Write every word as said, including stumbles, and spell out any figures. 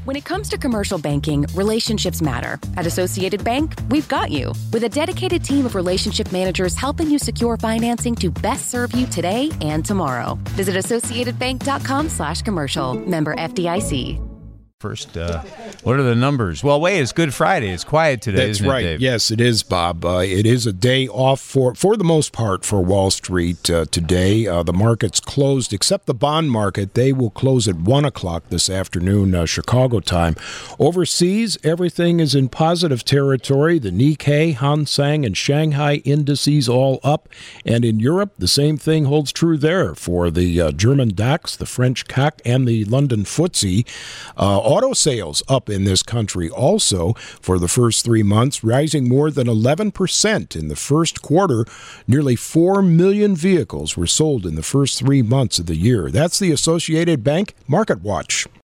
When it comes to commercial banking, relationships matter. At Associated Bank, we've got you. With a dedicated team of relationship managers helping you secure financing to best serve you today and tomorrow. Visit associatedbank.com slash commercial. Member F D I C. First, uh, what are the numbers? Well, wait, it's Good Friday. It's quiet today, That's isn't right. it, Dave? Yes, it is, Bob. Uh, it is a day off for, for the most part for Wall Street uh, today. Uh, the market's closed, except the bond market. They will close at one o'clock this afternoon, uh, Chicago time. Overseas, everything is in positive territory. The Nikkei, Hang Seng, and Shanghai indices all up. And in Europe, the same thing holds true there for the uh, German DAX, the French C A C, and the London F T S E. Uh, Auto sales up in this country also for the first three months, rising more than eleven percent in the first quarter. Nearly four million vehicles were sold in the first three months of the year. That's the Associated Bank Market Watch.